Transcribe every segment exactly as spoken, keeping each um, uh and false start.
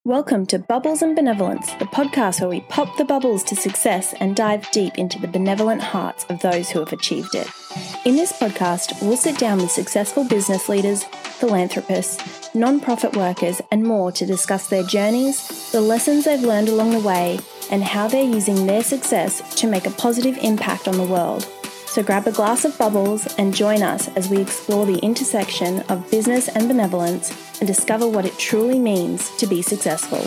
Welcome to Bubbles and Benevolence, the podcast where we pop the bubbles to success and dive deep into the benevolent hearts of those who have achieved it. In this podcast, we'll sit down with successful business leaders, philanthropists, non-profit workers, and more to discuss their journeys, the lessons they've learned along the way, and how they're using their success to make a positive impact on the world. So grab a glass of bubbles and join us as we explore the intersection of business and benevolence and discover what it truly means to be successful.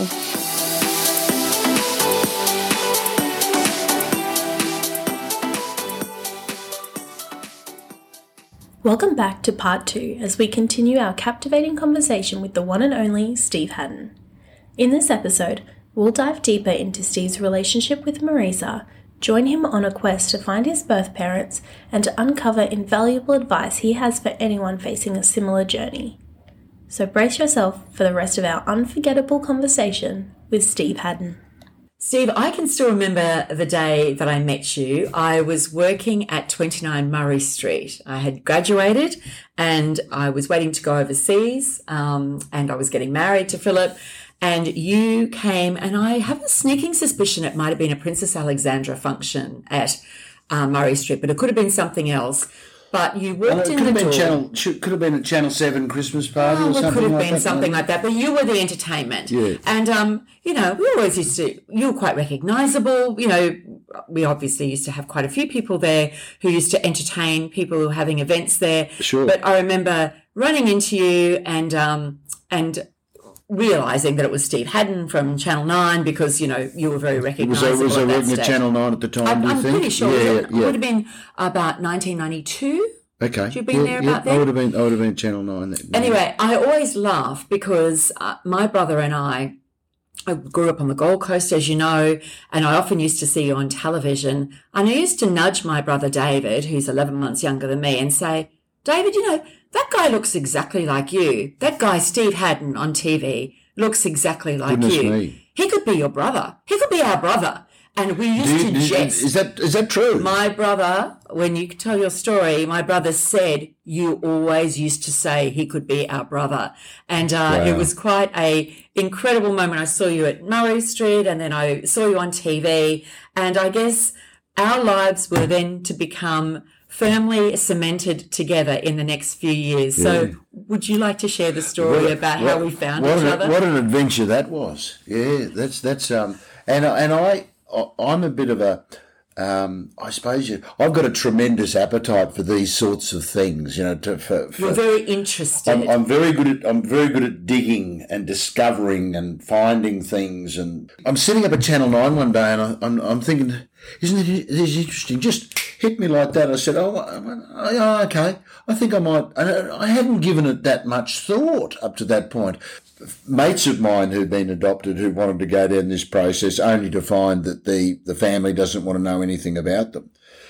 Welcome back to part two as we continue our captivating conversation with the one and only Steve Haddon. In this episode, we'll dive deeper into Steve's relationship with Marisa, join him on a quest to find his birth parents, and to uncover invaluable advice he has for anyone facing a similar journey. So brace yourself for the rest of our unforgettable conversation with Steve Haddon. Steve, I can still remember the day that I met you. I was working at twenty-nine Murray Street. I had graduated and I was waiting to go overseas, um, and I was getting married to Philip. And you came, and I have a sneaking suspicion it might have been a Princess Alexandra function at uh, Murray Street, but it could have been something else. But you walked well, in could the have been door. Channel, should, could have been a Channel seven Christmas party Oh, or it something could have like been that. something no? like that, but you were the entertainment. Yeah. And, um, you know, we always used to, you were quite recognisable. You know, we obviously used to have quite a few people there who used to entertain people who were having events there. Sure. But I remember running into you and, um, and, realising that it was Steve Haddon from Channel nine because, you know, you were very recognisable. Was I, was I at that working at stage. Channel nine at the time, I'm, do you I'm think? pretty sure Yeah, it, yeah, it yeah. would have been about nineteen ninety-two. Okay. Had you been yeah, there yeah, about then? I would have been, I would have been Channel nine. That, Anyway, I always laugh because uh, my brother and I, I grew up on the Gold Coast, as you know, and I often used to see you on television. And I used to nudge my brother David, who's eleven months younger than me, and say, David, you know, that guy looks exactly like you. That guy, Steve Haddon on T V, looks exactly like Goodness you. me. He could be your brother. He could be our brother. And we used Do you- to do you- jest. Is that is that true? My brother, when you tell your story, my brother said you always used to say he could be our brother. And uh, Wow. it was quite a incredible moment. I saw you at Murray Street and then I saw you on T V. And I guess our lives were then to become firmly cemented together in the next few years. Yeah. So would you like to share the story What- about what- how we found what each an, other? What an adventure that was! Yeah, that's that's um, and I- and I I'm a bit of a um, I suppose you, I've got a tremendous appetite for these sorts of things. You know, to, for, for, You're very interested. I'm, I'm very good at I'm very good at digging and discovering and finding things. And I'm sitting up at Channel Nine one day, and I, I'm I'm thinking, isn't it this interesting? Just hit me like that. I said, oh, oh, okay. I think I might. And I hadn't given it that much thought up to that point. Mates of mine who'd been adopted who wanted to go down this process only to find that the, the family doesn't want to know anything about them.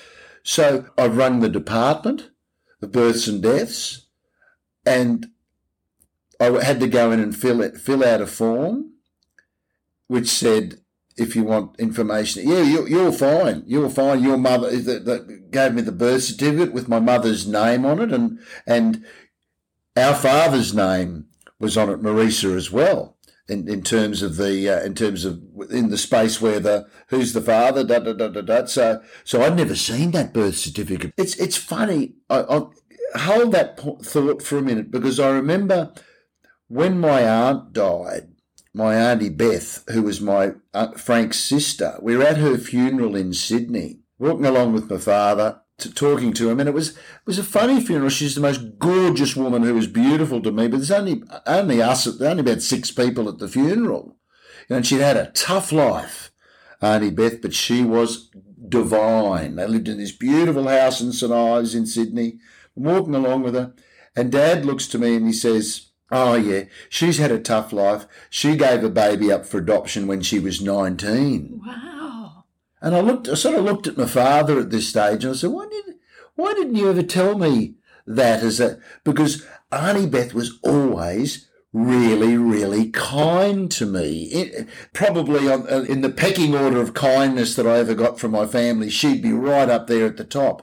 So I rung the Department of Births and Deaths, and I had to go in and fill it, fill out a form which said, if you want information, yeah, you're, you're fine. You're fine. Your mother that, that gave me the birth certificate with my mother's name on it, and and our father's name was on it, Marisa, as well. In, in terms of the uh, in terms of in the space where the who's the father, da da da da da. So so I'd never seen that birth certificate. It's it's funny. I, I hold that thought for a minute because I remember when my aunt died. My auntie Beth, who was my Aunt Frank's sister, we were at her funeral in Sydney, walking along with my father, to, talking to him, and it was it was a funny funeral. She's the most gorgeous woman who was beautiful to me, but there's only only us, there only about six people at the funeral. You know, and she'd had a tough life, Auntie Beth, but she was divine. They lived in this beautiful house in St Ives in Sydney. I'm walking along with her, and Dad looks to me and he says, oh, yeah, she's had a tough life. She gave a baby up for adoption when she was nineteen. Wow. And I looked, I sort of looked at my father at this stage and I said, why, did, why didn't you ever tell me that? As a, because Auntie Beth was always really, really kind to me. It, probably on, in the pecking order of kindness that I ever got from my family, she'd be right up there at the top.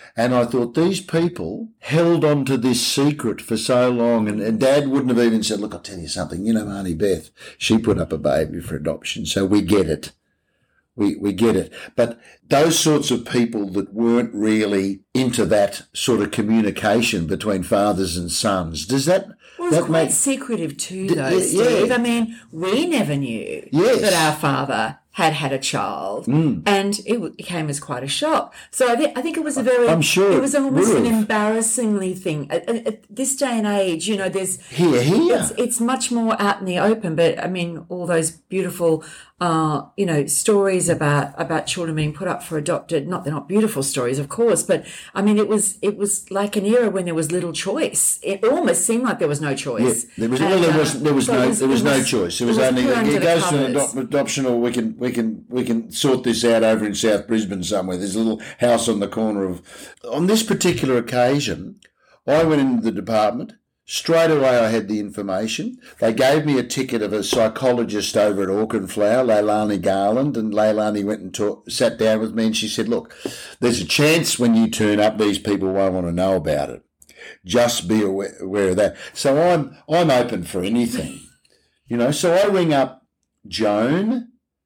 And I thought, these people held on to this secret for so long. And, and Dad wouldn't have even said, look, I'll tell you something. You know, Auntie Beth, she put up a baby for adoption, so we get it. We we get it. But those sorts of people that weren't really into that sort of communication between fathers and sons, does that... Well, it's that quite make, secretive too, D- though, yeah, Steve. yeah. I mean, we never knew Yes. that our father had had a child, Mm. and it w- it came as quite a shock. So I, th- I think it was a very... I'm sure it was it almost an would've. embarrassingly thing. At, at, at this day and age, you know, there's... Here, here. It's, it's much more out in the open, but, I mean, all those beautiful... Uh, you know, stories about, about children being put up for adopted. Not they're not beautiful stories, of course, but I mean, it was it was like an era when there was little choice. It almost seemed like there was no choice. Yeah, there was, And, well, there uh, was there was so no it was- there was it no was- choice. There it was, was only put under it the goes to an covers. adop- adoption, or we can we can we can sort this out over in South Brisbane somewhere. There's a little house on the corner of. On this particular occasion, I went into the department. Straight away, I had the information. They gave me a ticket of a psychologist over at Auchenflower, Leilani Garland, and Leilani went and talk, sat down with me, and she said, look, there's a chance when you turn up, these people won't want to know about it. Just be aware, aware of that. So I'm I'm open for anything, you know. So I ring up Joan.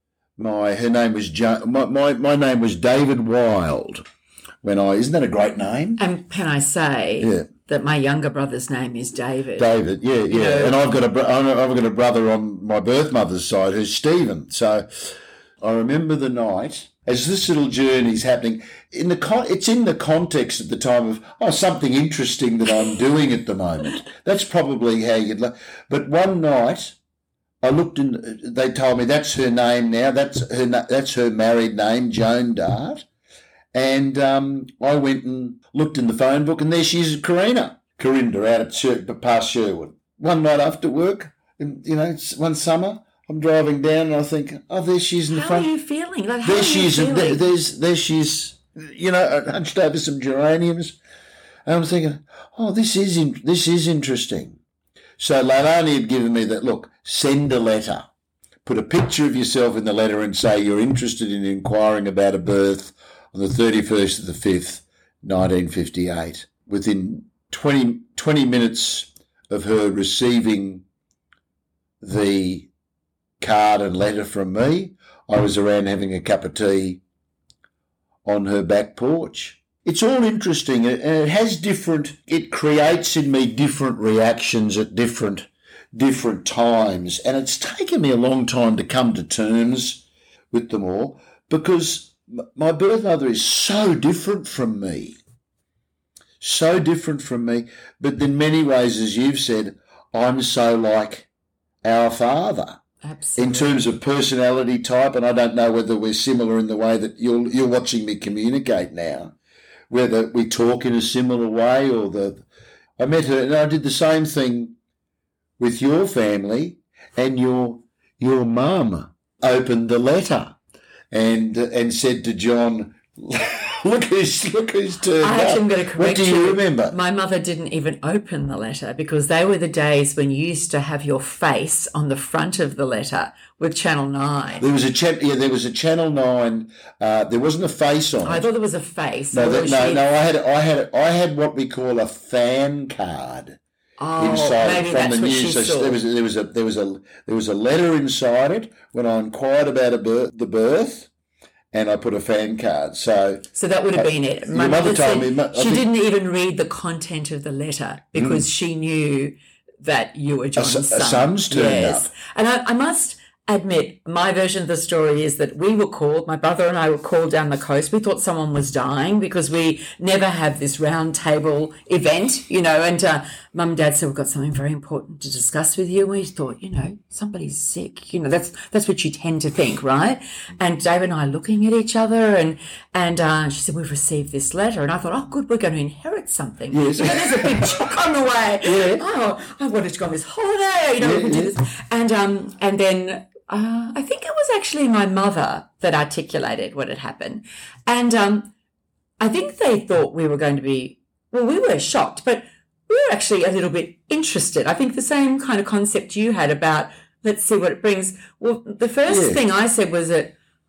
My her name was jo- my, my my name was David Wild. When I isn't that a great name? And can I say Yeah. that my younger brother's name is David? David, yeah, yeah, know- and I've got a bro- I've got a brother on my birth mother's side who's Stephen. So I remember the night as this little journey's happening. In the con- it's in the context at the time of oh something interesting that I'm doing at the moment. That's probably how you'd. Lo- but one night I looked in. They told me that's her name now. That's her. na- That's her married name, Joan Dart. And um, I went and looked in the phone book, and there she is, Karina. Corinda out at Sher- past Sherwood. One night after work, and, you know, it's one summer, I'm driving down and I think, oh, there she is in the How front. are you feeling? Like, how There are she you is. and feeling? There, there's, there she is, you know, hunched over some geraniums. And I'm thinking, oh, this is in, this is interesting. So Leilani had given me that, look, send a letter. Put a picture of yourself in the letter and say you're interested in inquiring about a birth on the thirty-first of the fifth, nineteen fifty-eight. Within twenty, twenty minutes of her receiving the card and letter from me, I was around having a cup of tea on her back porch. It's all interesting, and it has different, it creates in me different reactions at different different times, and it's taken me a long time to come to terms with them all because my birth mother is so different from me, so different from me, but in many ways, as you've said, I'm so like our father. Absolutely. In terms of personality type, and I don't know whether we're similar in the way that you're, you're watching me communicate now, whether we talk in a similar way or the... I met her and I did the same thing with your family, and your your mum opened the letter and and said to John, look who's look who's turned I up. actually am going to correct What do you remember? My mother didn't even open the letter because they were the days when you used to have your face on the front of the letter with Channel nine. There was a cha- yeah, there was a Channel Nine. Uh, there wasn't a face on I it. thought there was a face. No, I that, thought no, she- no. I had I had I had what we call a fan card. Oh, Inside maybe from that's the what news. she So saw. there was there was a there was a there was a letter inside it when I inquired about a birth, the birth, and I put a fan card. So So that would have been it. My your mother mother told said me, mu- I she think- didn't even read the content of the letter because she knew that you were John's s- a son. son's turned yes. up. And I, I must admit, my version of the story is that we were called, my brother and I were called down the coast. We thought someone was dying because we never have this round table event, you know, and uh, Mum and Dad said, we've got something very important to discuss with you. And we thought, you know, somebody's sick. You know, that's that's what you tend to think, right? And Dave and I are looking at each other and and uh, she said, we've received this letter. And I thought, oh, good, we're going to inherit something. Yes. You know, there's a big check on the way. Yeah. Oh, I wanted to go on this holiday. You know, Yeah, we can do yeah. this. And, um, and then... Uh, I think it was actually my mother that articulated what had happened. And um, I think they thought we were going to be, well, we were shocked, but we were actually a little bit interested. I think the same kind of concept you had about, let's see what it brings. Well, the first Yeah. thing I said was that,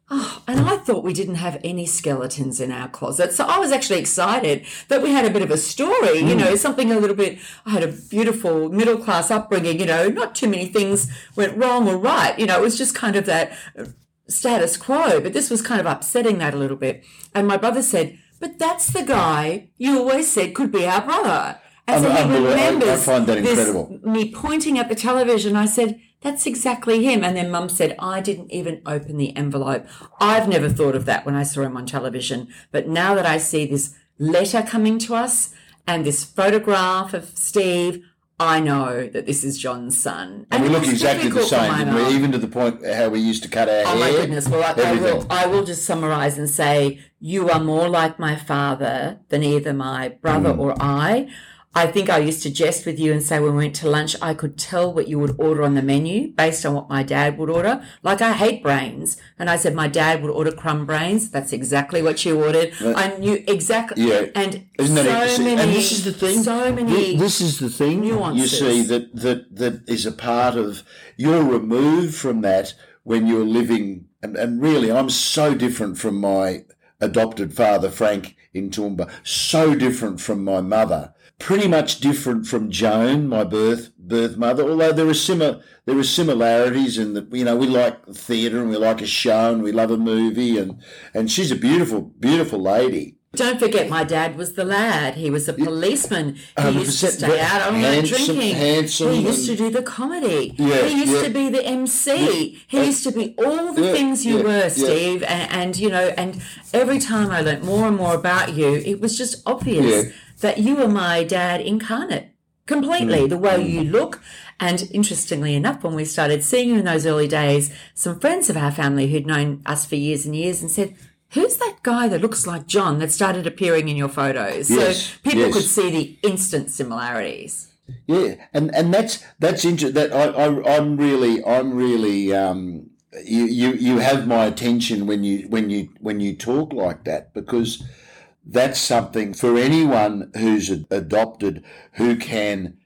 Oh, and I thought we didn't have any skeletons in our closet. So I was actually excited that we had a bit of a story, you know, something a little bit, I had a beautiful middle class upbringing, you know, not too many things went wrong or right. You know, it was just kind of that status quo, but this was kind of upsetting that a little bit. And my brother said, but that's the guy you always said could be our brother. And so he remembers I, I find that incredible. This, me pointing at the television, I said, that's exactly him. And then Mum said, I didn't even open the envelope. I've never thought of that when I saw him on television. But now that I see this letter coming to us and this photograph of Steve, I know that this is John's son. And, and we look exactly the same, didn't we? Even to the point how we used to cut our oh hair. Oh, my goodness. Well, I, I, will, I will just summarise and say, you are more like my father than either my brother mm. or I. I think I used to jest with you and say when we went to lunch, I could tell what you would order on the menu based on what my dad would order. Like, I hate brains. And I said my dad would order crumb brains. That's exactly what you ordered. But, I knew exactly. Yeah. And Isn't so that many, and this is the thing. So many This is the thing. Nuances. You see, that, that, that is a part of, you're removed from that when you're living, and, and really I'm so different from my adopted father, Frank, in Toowoomba. So different from my mother. Pretty much different from Joan, my birth birth mother, although there are similar there are similarities in that, you know, we like theatre and we like a show and we love a movie, and, and she's a beautiful, beautiful lady. Don't forget, my dad was the lad. He was a policeman. He used to stay out all night drinking. Handsome, he used to do the comedy. Yeah, he used yeah. to be the M C. Yeah. He used to be all the yeah, things you yeah, were, yeah. Steve. And, and, you know, and every time I learnt more and more about you, it was just obvious Yeah. that you were my dad incarnate. Completely, Mm. the way you look. And interestingly enough, when we started seeing you in those early days, some friends of our family who'd known us for years and years and said, who's that guy that looks like John that started appearing in your photos? Yes, so people yes. could see the instant similarities. Yeah, and, and that's that's interesting. That I, I I'm really I'm really um you, you you have my attention when you when you when you talk like that, because that's something for anyone who's adopted who can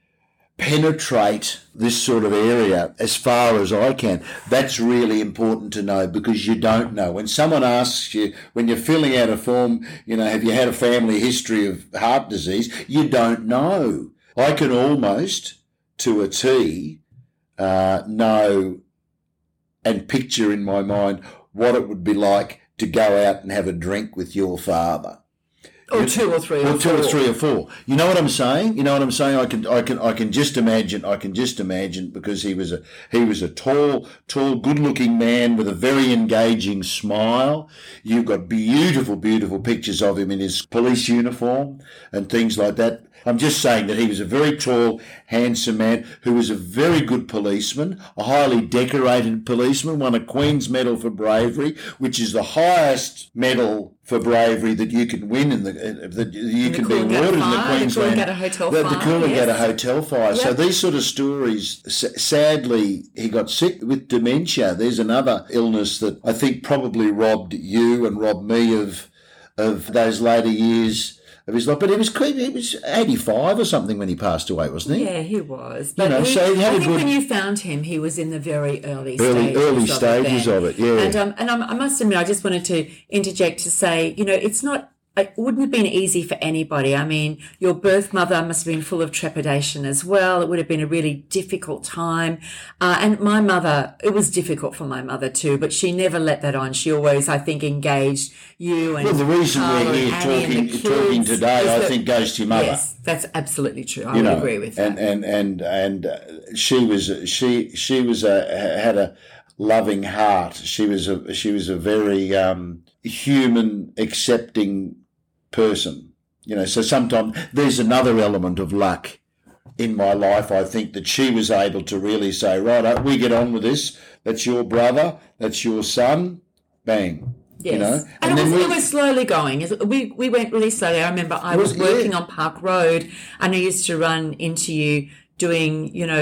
penetrate this sort of area as far as I can. That's really important to know, because you don't know. When someone asks you, when you're filling out a form, you know, have you had a family history of heart disease? You don't know. I can almost, to a T, uh, know and picture in my mind what it would be like to go out and have a drink with your father. Or two or three or, or two four. or three or four. You know what I'm saying? You know what I'm saying? I can, I can, I can just imagine. I can just imagine, because he was a, he was a tall, tall, good-looking man with a very engaging smile. You've got beautiful, beautiful pictures of him in his police uniform and things like that. I'm just saying that he was a very tall, handsome man who was a very good policeman, a highly decorated policeman, won a Queen's Medal for Bravery, which is the highest medal for bravery that you can win in the that you in can the be awarded in the Queensland. The Coolangatta Hotel the, Fire. The Coolangatta yes. Hotel Fire. Yep. So these sort of stories, sadly, he got sick with dementia. There's another illness that I think probably robbed you and robbed me of of those later years of his life. But he was he was eighty-five or something when he passed away, wasn't he? Yeah, he was. But you know, he, so he had I a think good, when you found him, he was in the very early, early stages early of stages it of it. Yeah, and um, and I'm, I must admit, I just wanted to interject to say, you know, it's not. It wouldn't have been easy for anybody. I mean, your birth mother must have been full of trepidation as well. It would have been a really difficult time. Uh, and my mother, it was difficult for my mother too, but she never let that on. She always, I think, engaged you and well, the reason Carl we're here and Annie talking and the talking kids today, is I that- think, goes to your mother. Yes, that's absolutely true. I you would know, agree with that. and and and and uh, she was she she was a had a loving heart. She was a she was a very um, human, accepting person. You know, so sometimes there's another element of luck in my life. I think that she was able to really say, right, we get on with this. That's your brother. That's your son. Bang. Yes. You know, and, and, it, then was, we, it was slowly going. We we went really slowly. I remember I was, was- working yeah. on Park Road, and I used to run into you doing, you know,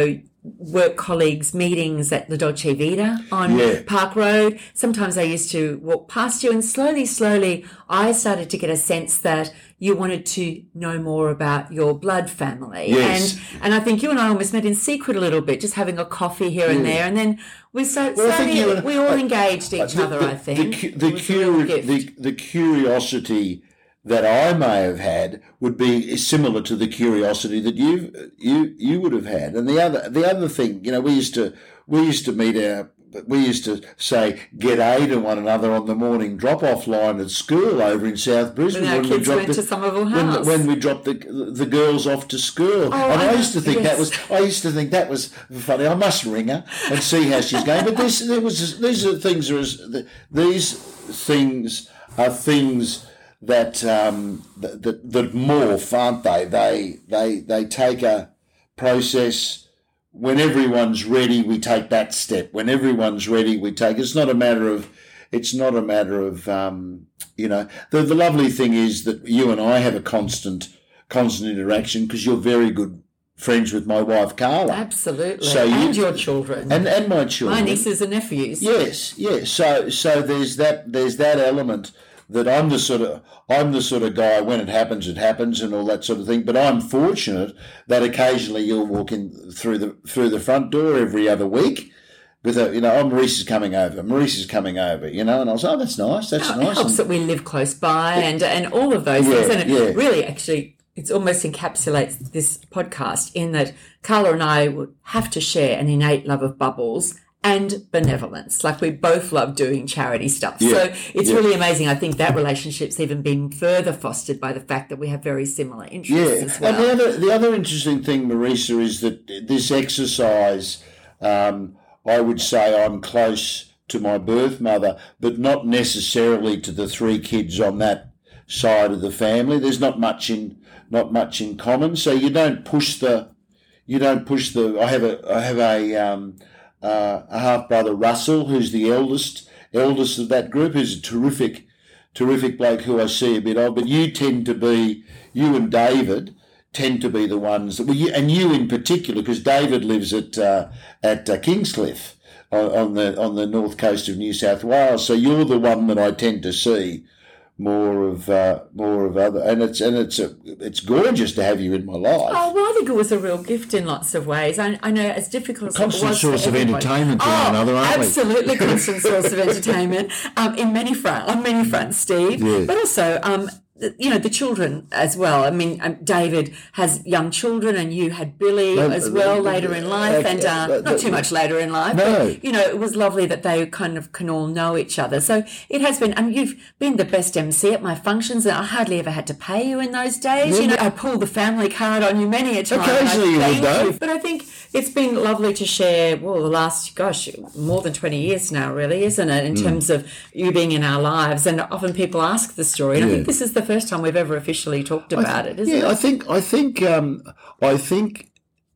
work colleagues' meetings at the Dolce Vita on Yeah. Park Road. Sometimes I used to walk past you, and slowly, slowly, I started to get a sense that you wanted to know more about your blood family. Yes. And and I think you and I almost met in secret a little bit, just having a coffee here and there, and then we so, Well, I think slowly, you and- we all I- engaged each the, other, the, I think. The, cu- the, It was a real curi- gift. the, the curiosity that I may have had would be similar to the curiosity that you you you would have had. And the other the other thing, you know, we used to we used to meet our we used to say g'day to one another on the morning drop-off line at school over in South Brisbane. When our we kids dropped went the- to Somerville when, House. when we dropped the the girls off to school. and I, I used to think that yes. was I used to think that was funny. I must ring her and see how she's going. But this there was these are things are as these things are things that um, that, that that morph, aren't they? They they they take a process. When everyone's ready, we take that step. When everyone's ready, we take. It's not a matter of. It's not a matter of. Um, you know, the the lovely thing is that you and I have a constant constant interaction because you're very good friends with my wife Carla. Absolutely. So you- and your children. and and my children. My nieces and nephews. Yes, yes. So so there's that there's that element that I'm the sort of I'm the sort of guy when it happens it happens and all that sort of thing. But I'm fortunate that occasionally you'll walk in through the through the front door every other week with a you know, oh Maurice is coming over, Maurice is coming over, you know, and I was, oh that's nice, that's It nice. helps And- that we live close by and and all of those Yeah, things. And it yeah. really actually it almost encapsulates this podcast in that Carla and I would have to share an innate love of bubbles and benevolence. Like we both love doing charity stuff. Yeah, So it's yeah. really amazing. I think that relationship's even been further fostered by the fact that we have very similar interests Yeah, as well. and the other the other interesting thing, Marisa, is that this exercise, um, I would say I'm close to my birth mother, but not necessarily to the three kids on that side of the family. There's not much in not much in common, so you don't push the you don't push the. I have a I have a um, uh, a half brother Russell, who's the eldest eldest of that group, who's a terrific. Terrific bloke who I see a bit of, but you tend to be, you and David tend to be the ones that, well, you, and you in particular, because David lives at uh, at uh, Kingscliff on, on the on the north coast of New South Wales. So you're the one that I tend to see more of uh, more of other, and it's and it's a, it's gorgeous to have you in my life. Oh, well, I think it was a real gift in lots of ways. I, I know as difficult as Constant it was source for of everybody. entertainment to oh, one another, aren't we? absolutely constant source of entertainment um, in many front, on many fronts, Steve. Yeah. But also, um, the- you know, the children as well. I mean, um, David has young children, and you had Billy No, as uh, well uh, later in life, uh, and uh, uh, not too much later in life. No. But, you know, it was lovely that they kind of can all know each other. So it has been, and you've been the best M C at my functions, and I hardly ever had to pay you in those days. You know, I pulled the family card on you many a time. and I Occasionally you would, thank though. you. But I think it's been lovely to share, well, the last, gosh, more than twenty years now, really, isn't it, in Mm. terms of you being in our lives. And often people ask the story. And I Yeah. think this is the first time we've ever officially talked about it, isn't yeah, it? I think I think um, I think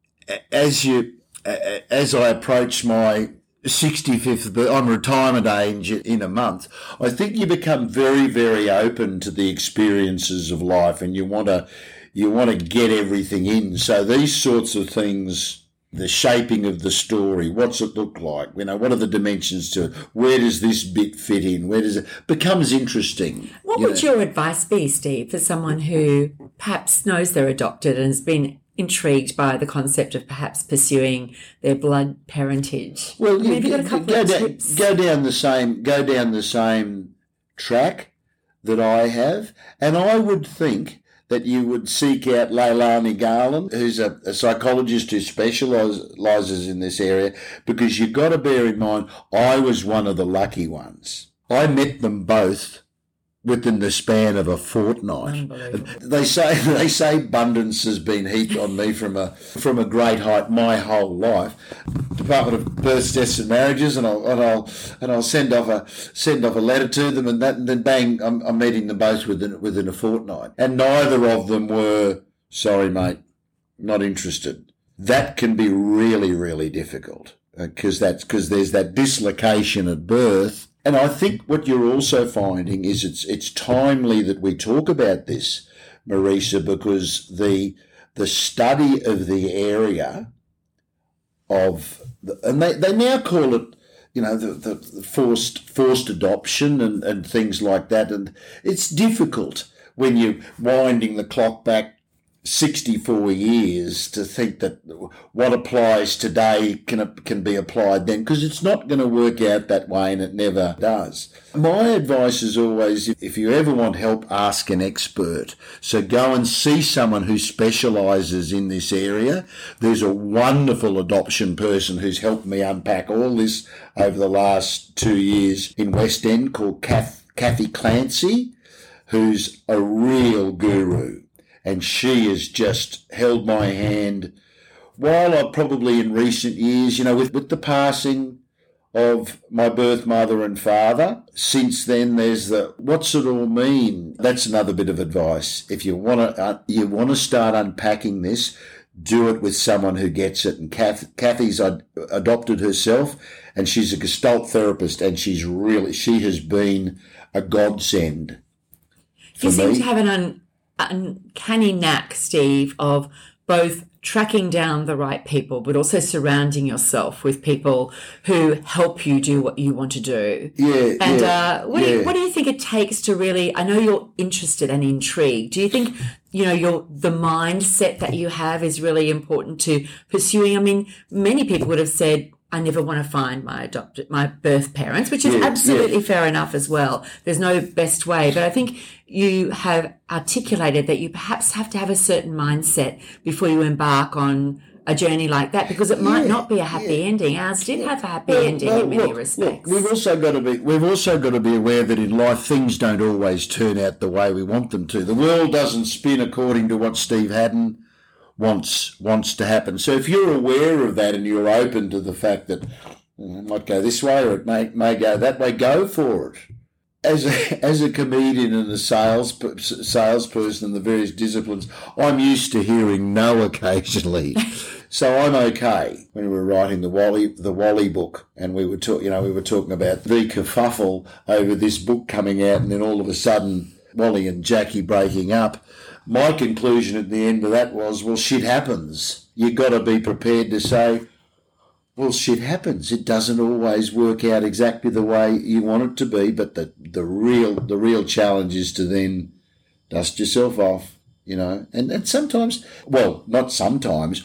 a- as you a- as I approach my sixty-fifth, but I'm retirement age in a month, I think you become very very open to the experiences of life, and you want to you want to get everything in. So these sorts of things. The shaping of the story, what's it look like? You know, what are the dimensions to it? Where does this bit fit in? Where does it becomes interesting? What you would know. your advice be, Steve, for someone who perhaps knows they're adopted and has been intrigued by the concept of perhaps pursuing their blood parentage? Well, I mean, have you got a go, couple go of down, tips? go down the same go down the same track that I have, and I would think that you would seek out Leilani Garland, who's a, a psychologist who specialises in this area, because you've got to bear in mind I was one of the lucky ones. I met them both within the span of a fortnight. They say they say abundance has been heaped on me from a from a great height my whole life. Department of Births, Deaths and Marriages, and I'll and I'll and I'll send off a send off a letter to them, and that and then bang, I'm, I'm meeting them both within within a fortnight, and neither of them were sorry, mate, not interested. That can be really really difficult because that's because there's that dislocation at birth. And I think what you're also finding is it's it's timely that we talk about this, Marisa, because the the study of the area of, the, and they, they now call it, you know, the, the, the forced forced adoption and, and things like that. And it's difficult when you're winding the clock back sixty-four years to think that what applies today can can be applied then, because it's not going to work out that way, and it never does. My advice is always, if you ever want help, ask an expert. So go and see someone who specialises in this area. There's a wonderful adoption person who's helped me unpack all this over the last two years in West End, called Kath, Kathy Clancy, who's a real guru. And she has just held my hand while I probably in recent years, you know, with, with the passing of my birth mother and father, since then there's the, what's it all mean? That's another bit of advice. If you want to, uh, you want to start unpacking this, do it with someone who gets it. And Kath, Kathy's ad, adopted herself, and she's a Gestalt therapist, and she's really, she has been a godsend for you seem me. to have an un- uncanny knack, Steve, of both tracking down the right people, but also surrounding yourself with people who help you do what you want to do. Yeah, and yeah, uh, what, yeah. do you, what do you think it takes to really? I know you're interested and intrigued. Do you think you know your the mindset that you have is really important to pursuing? I mean, many people would have said, I never want to find my adopted, my birth parents, which is Yeah, absolutely yeah. fair enough as well. There's no best way, but I think you have articulated that you perhaps have to have a certain mindset before you embark on a journey like that, because it might Yeah, not be a happy yeah. ending. Ours did have a happy Well, ending well, in many look, respects. Look, we've also got to be we've also got to be aware that in life things don't always turn out the way we want them to. The world doesn't spin according to what Steve Haddon wants wants to happen. So if you're aware of that and you're open to the fact that mm, it might go this way or it may may go that way, go for it. As a, as a comedian and a sales salesperson in the various disciplines, I'm used to hearing no occasionally, so I'm okay. When we were writing the Wally the Wally book, and we were talk, you know, we were talking about the kerfuffle over this book coming out, and then all of a sudden Wally and Jackie breaking up. My conclusion at the end of that was, well, shit happens. You've got to be prepared to say, well, shit happens. It doesn't always work out exactly the way you want it to be, but the, the real the real challenge is to then dust yourself off, you know. And, and sometimes, well, not sometimes,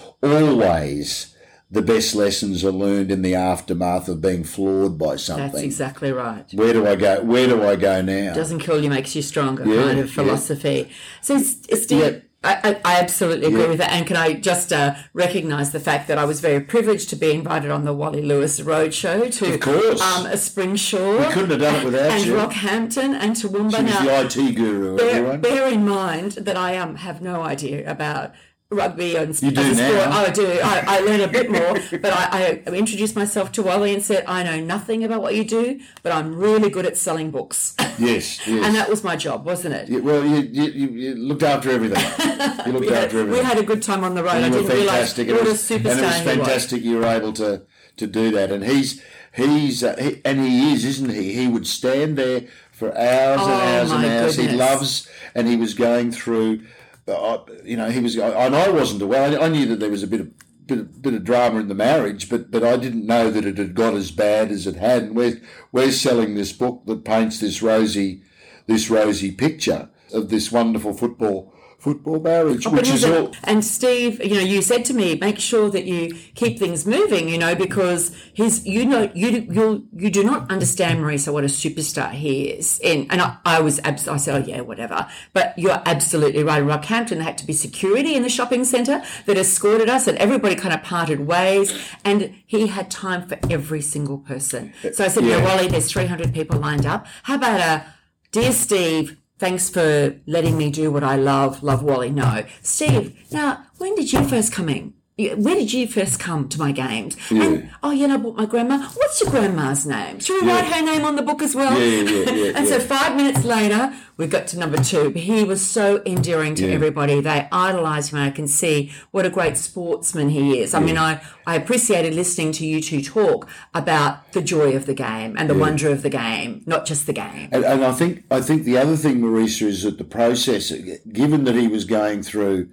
always the best lessons are learned in the aftermath of being flawed by something. That's exactly right. Where do I go? Where do I go now? Doesn't kill you, makes you stronger, Yeah, kind of yeah. philosophy. So, Steve, Yeah. I, I absolutely agree Yeah. with that. And can I just uh, recognise the fact that I was very privileged to be invited on the Wally Lewis Roadshow to Of course. um, a Spring Shore. We couldn't have done it without and you. Rockhampton and Toowoomba. She was Now, the I T guru of bear, everyone. bear in mind that I um, have no idea about rugby and You do as a sport. now. I do. I, I learn a bit more, but I, I introduced myself to Wally and said, I know nothing about what you do, but I'm really good at selling books. Yes, yes. And that was my job, wasn't it? Yeah, well, you, you, you you looked after everything. You looked we, had, after everything. we had a good time on the road. And I you were didn't realise fantastic. what and a it was, superstar and it was he was. fantastic you were able to, to do that. And he's, he's uh, he, and he is, isn't he? He would stand there for hours and Oh, hours and my hours. He goodness. loves, and he was going through, uh, you know, he was, and I wasn't aware. I, I knew that there was a bit of, bit of, bit of drama in the marriage, but, but I didn't know that it had got as bad as it had. And we're, we're selling this book that paints this rosy, this rosy picture of this wonderful football football marriage, Oh, but which is isn't- all. And Steve, you know, you said to me, make sure that you keep things moving, you know, because his, you know, you you you do not understand, Marisa, what a superstar he is. And and I, I was, abs- I said, oh yeah, whatever. But you're absolutely right. In Rockhampton, there had to be security in the shopping centre that escorted us, and everybody kind of parted ways. And he had time for every single person. So I said, Yeah. no, Wally, there's three hundred people lined up. How about a, dear Steve, thanks for letting me do what I love. Love Wally. No. Steve, now, when did you first come in? Where did you first come to my games? Yeah. And, oh, yeah, I bought my grandma. What's your grandma's name? Should we Yeah. write her name on the book as well? Yeah, yeah, yeah, and so yeah. five minutes later, we got to number two. He was so endearing to Yeah. everybody. They idolised him, and I can see what a great sportsman he is. I mean, I, I appreciated listening to you two talk about the joy of the game and the wonder of the game, not just the game. And, and I think I think the other thing, Marisa, is that the process, given that he was going through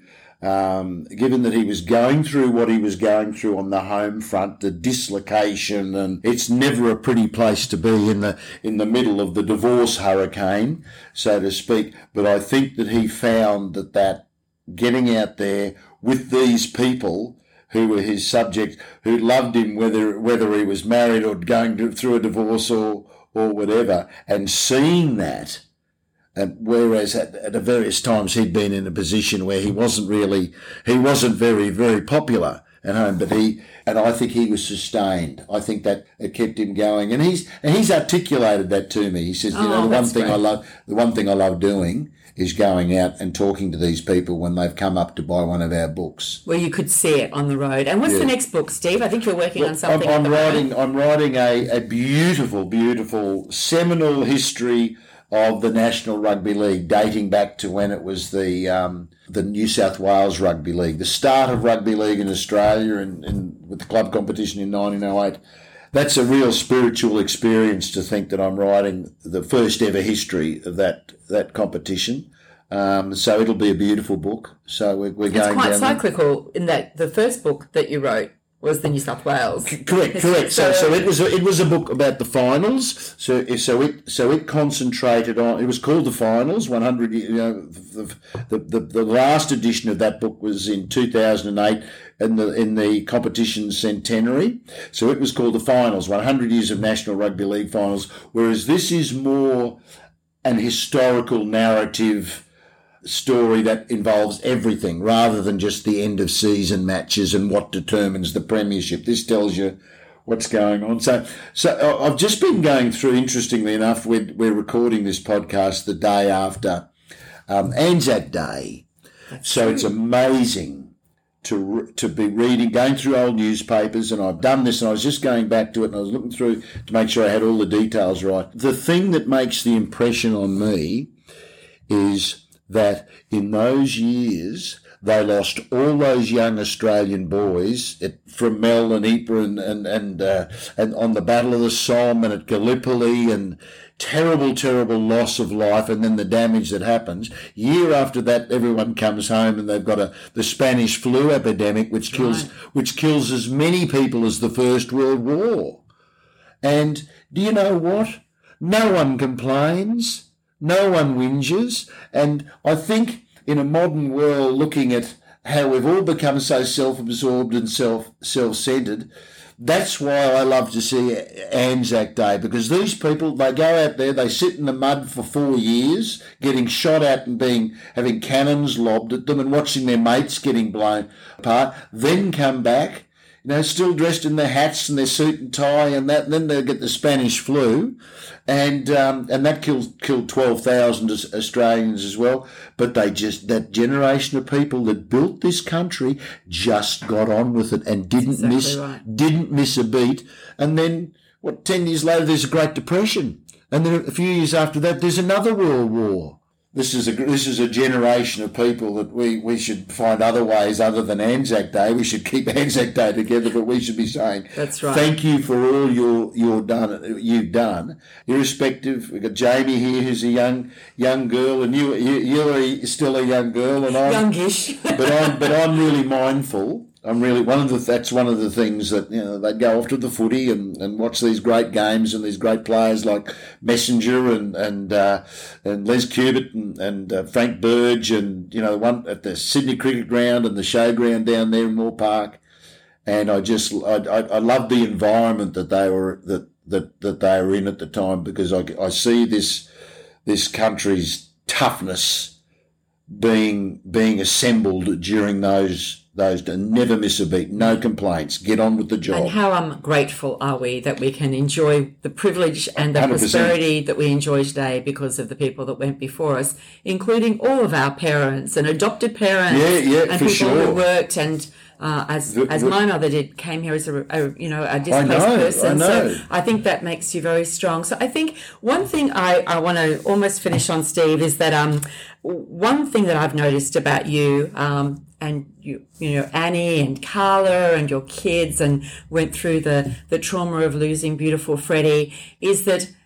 Um, given that he was going through what he was going through on the home front, the dislocation, and it's never a pretty place to be in the in the middle of the divorce hurricane, so to speak. But I think that he found that that getting out there with these people who were his subjects, who loved him, whether whether he was married or going to, through a divorce or or whatever, and seeing that. And whereas at, at various times he'd been in a position where he wasn't really, he wasn't very, very popular at home, but he, and I think he was sustained. I think that it kept him going. And he's, and he's articulated that to me. He says, you oh, know, the one thing great. I love, the one thing I love doing is going out and talking to these people when they've come up to buy one of our books. Well, you could see it on the road. And what's yeah. the next book, Steve? I think you're working well, on something. I'm, I'm at the writing, moment. I'm writing a, a beautiful, beautiful seminal history of the National Rugby League, dating back to when it was the um, the New South Wales Rugby League, the start of rugby league in Australia, and, and with the club competition in nineteen oh eight. That's a real spiritual experience to think that I'm writing the first ever history of that that competition. Um, so it'll be a beautiful book. So we're, we're it's going quite down cyclical in that the first book that you wrote was the New South Wales. Correct, correct. So, so it was a, it was a book about the finals. So, so it so it concentrated on. It was called the Finals. One hundred. You know, the, the the the last edition of that book was in two thousand eight, in the in the competition centenary. So it was called the Finals. One hundred years of National Rugby League finals. Whereas this is more an historical narrative story that involves everything rather than just the end of season matches and what determines the premiership. This tells you what's going on. So, so I've just been going through, interestingly enough, we're, we're recording this podcast the day after um, Anzac Day. That's so true. It's amazing to to be reading, going through old newspapers, and I've done this and I was just going back to it and I was looking through to make sure I had all the details right. The thing that makes the impression on me is that in those years they lost all those young Australian boys at, from Mel and Ypres and and and, uh, and on the Battle of the Somme and at Gallipoli, and terrible, terrible loss of life, and then the damage that happens. Year after that, everyone comes home and they've got a the Spanish flu epidemic, which kills right. which kills as many people as the First World War. And do you know what? No one complains. No one whinges, and I think in a modern world, looking at how we've all become so self-absorbed and self self-centered, that's why I love to see Anzac Day, because these people, they go out there, they sit in the mud for four years, getting shot at and being having cannons lobbed at them and watching their mates getting blown apart, then come back, you know, still dressed in their hats and their suit and tie and that, and then they get the Spanish flu, and um, and that killed killed twelve thousand Australians as well. But they just, that generation of people that built this country just got on with it and didn't exactly miss right. didn't miss a beat. And then, what, ten years later, there's a Great Depression, and then a few years after that, there's another World War. This is a this is a generation of people that we, we should find other ways other than Anzac Day. We should keep Anzac Day together, but we should be saying, that's right. Thank you for all your your done you've done. Irrespective, we've got Jamie here, who's a young young girl, and you you you're still a young girl, and I'm youngish. but I'm but I'm really mindful. I'm really one of the that's one of the things that, you know, they'd go off to the footy and, and watch these great games and these great players like Messenger and and uh, and Les Cubitt and and uh, Frank Burge, and, you know, one at the Sydney Cricket Ground and the Showground down there in Moore Park, and I just I I, I love the environment that they were that, that that they were in at the time, because I I see this this country's toughness being being assembled during those. Those to never miss a beat, no complaints, get on with the job. And how um, grateful are we that we can enjoy the privilege and the one hundred percent prosperity that we enjoy today because of the people that went before us, including all of our parents and adopted parents, Yeah, yeah, and for people sure. who worked, and uh, as The- as the- my mother did, came here as a, a you know a displaced know, person. I know. So I think that makes you very strong. So I think one thing I, I want to almost finish on, Steve, is that um one thing that I've noticed about you um. and you, you know, Annie and Carla and your kids, and went through the, the trauma of losing beautiful Freddie, is that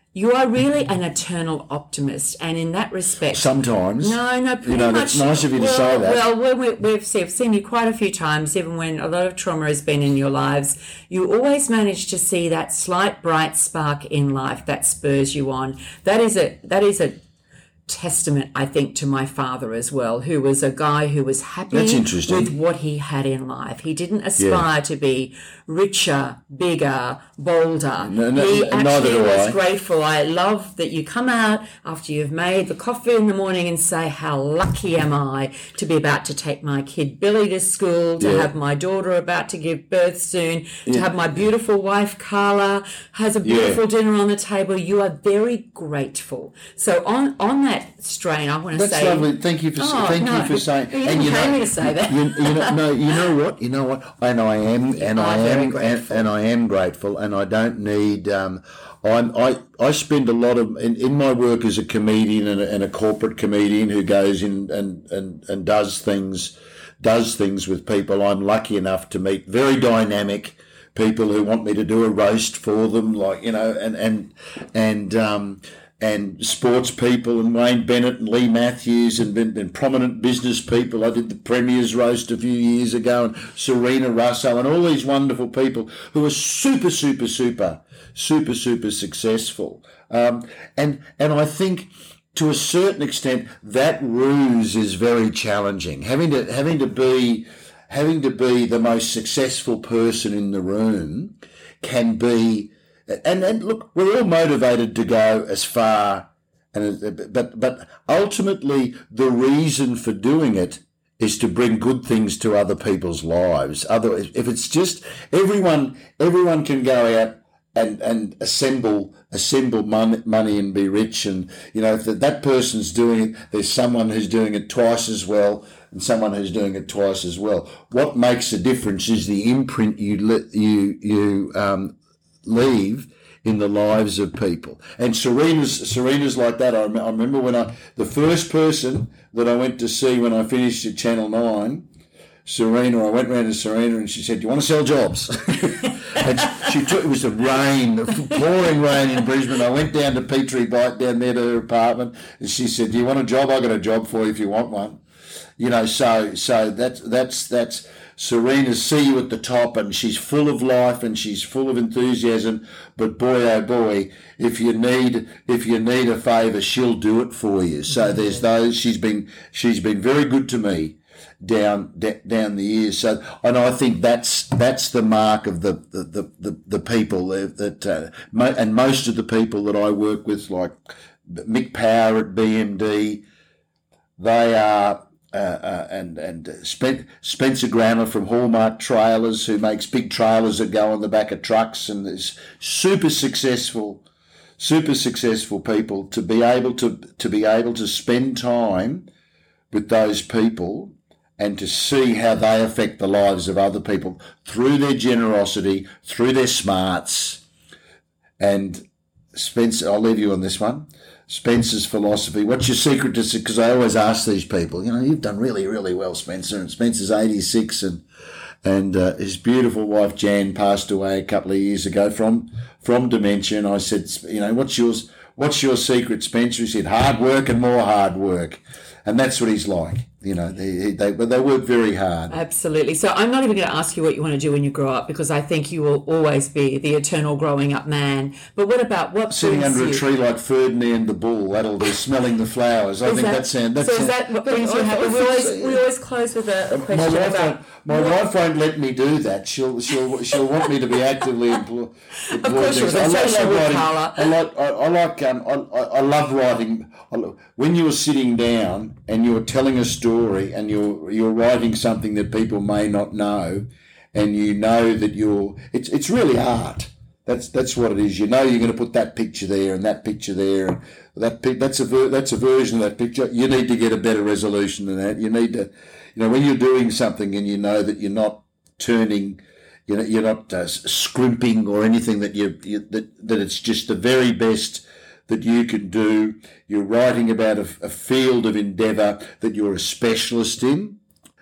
You are really an eternal optimist, and in that respect, Sometimes. no, no, pretty You know, much. that's nice of you to well, say that. Well, when we, we've seen, I've seen you quite a few times, even when a lot of trauma has been in your lives. You always manage to see that slight bright spark in life that spurs you on. That is a that is a testament, I think, to my father as well, who was a guy who was happy That's interesting. with what he had in life. He didn't aspire Yeah. to be richer, bigger, bolder. No, no, he n- neither actually do was I. grateful. I love that you come out after you've made the coffee in the morning and say, how lucky am I to be about to take my kid Billy to school, to Yeah. have my daughter about to give birth soon, to have my beautiful wife Carla has a beautiful dinner on the table. You are very grateful. So on, on that strain, I want to That's say... lovely. Thank you for Oh, thank no, you for saying. you didn't pay me to say that. You, you know, no, you know what? You know what? And I am, and are I very am, and, grateful. and I am grateful, and I don't need. Um, I'm, I I spend a lot of in, in my work as a comedian and a, and a corporate comedian who goes in and, and, and does things, does things with people. I'm lucky enough to meet very dynamic people who want me to do a roast for them, like you know, and and and. Um, and sports people and Wayne Bennett and Lee Matthews and, and, and prominent business people. I did the Premier's roast a few years ago, and Serena Russo and all these wonderful people who are super, super, super, super, super successful. Um, and and I think to a certain extent that ruse is very challenging. Having to having to be having to be the most successful person in the room can be. And, and look, we're all motivated to go as far, and but but ultimately the reason for doing it is to bring good things to other people's lives. Otherwise, if it's just everyone, everyone can go out and, and assemble assemble mon- money and be rich, and you know if that, that person's doing it, there's someone who's doing it twice as well, and someone who's doing it twice as well. What makes a difference is the imprint you li- you you um. leave in the lives of people. And Serena's Serena's like that. I, rem- I remember when I the first person that I went to see when I finished at Channel nine, Serena, I went round to Serena and she said, do you want to sell jobs? And she, she took, it was the rain, the pouring rain in Brisbane. I went down to Petrie Bite down there to her apartment and she said, do you want a job? I got a job for you if you want one. You know, so so that's that's that's Serena see you at the top, and she's full of life and she's full of enthusiasm. But boy, oh boy, if you need if you need a favour, she'll do it for you. So there's those. She's been she's been very good to me down d- down the years. So, and I think that's that's the mark of the the the, the, the people that, that uh, mo- and most of the people that I work with, like Mick Power at B M D, they are. Uh, uh, and and Spen- Spencer Grammer from Hallmark Trailers, who makes big trailers that go on the back of trucks, and there's super successful, super successful people to be able to to be able to spend time with those people and to see how they affect the lives of other people through their generosity, through their smarts. And Spencer, I'll leave you on this one. Spencer's philosophy. What's your secret to success? Because I always ask these people, you know, you've done really, really well, Spencer. And Spencer's eighty-six, and and uh, his beautiful wife Jan passed away a couple of years ago from from dementia. And I said, you know, what's yours? What's your secret, Spencer? He said, hard work and more hard work. And that's what he's like. You know, they they, but they work very hard. Absolutely. So I'm not even going to ask you what you want to do when you grow up, because I think you will always be the eternal growing up man. But what about what Sitting brings under you? a tree like Ferdinand the bull, that'll do, smelling the flowers. I Is think that, that sound. That so sound, is that what brings you I- I happy? We think always, so, yeah. we always close with a, a My question wife, about... won't, my wife won't let me do that. She'll she'll she'll want me to be actively employed. Of course she will. I So she will, writing. Carla. I like I, I like um I, I I love writing. I lo- when you're sitting down and you're telling a story and you're you're writing something that people may not know, and you know that you're it's it's really art. That's that's what it is. You know you're going to put that picture there and that picture there, and that pic, that's a ver, that's a version of that picture. You need to get a better resolution than that. You need to, you know, when you're doing something and you know that you're not turning, you know, you're not uh, scrimping or anything, that you, you that that it's just the very best that you can do. You're writing about a, a field of endeavour that you're a specialist in.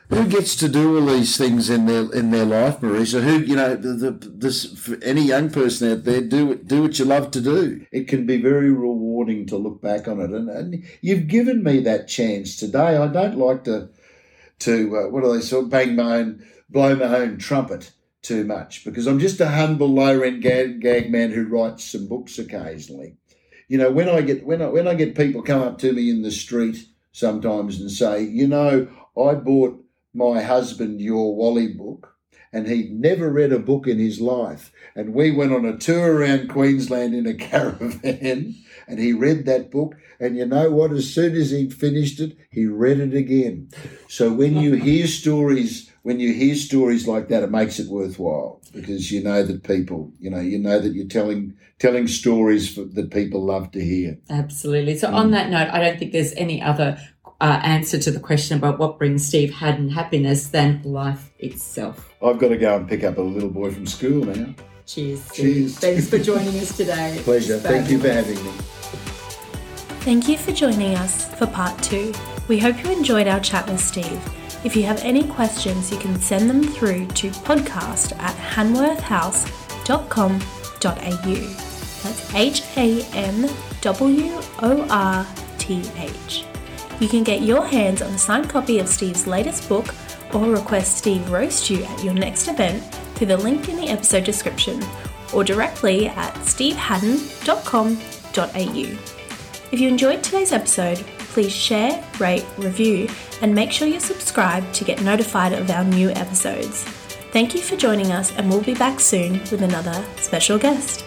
Who gets to do all these things in their in their life, Marisa? Who, you know, the, the, this, for any young person out there, do do what you love to do. It can be very rewarding to look back on it, and, and you've given me that chance today. I don't like to to uh, what do they say, bang my own, blow my own trumpet too much, because I'm just a humble low rent gag, gag man who writes some books occasionally. You know, when I get when I when I get people come up to me in the street sometimes and say, you know, I bought my husband your Wally book, and he'd never read a book in his life. And we went on a tour around Queensland in a caravan, and he read that book. And you know what? As soon as he'd finished it, he read it again. So when you hear stories, when you hear stories like that, it makes it worthwhile, because you know that people, you know, you know that you're telling telling stories for, that people love to hear. Absolutely. So mm. on that note, I don't think there's any other Uh, answer to the question about what brings Steve Haddon happiness than life itself. I've got to go and pick up a little boy from school now. Cheers. Cheers. Thanks for joining us today. Pleasure. Thank you for having me. Thank you for joining us for part two. We hope you enjoyed our chat with Steve. If you have any questions, you can send them through to podcast at hanworth house dot com dot a u. That's H A N W O R T H. You can get your hands on a signed copy of Steve's latest book, or request Steve roast you at your next event through the link in the episode description, or directly at steve haddon dot com dot a u. If you enjoyed today's episode, please share, rate, review, and make sure you're subscribed to get notified of our new episodes. Thank you for joining us, and we'll be back soon with another special guest.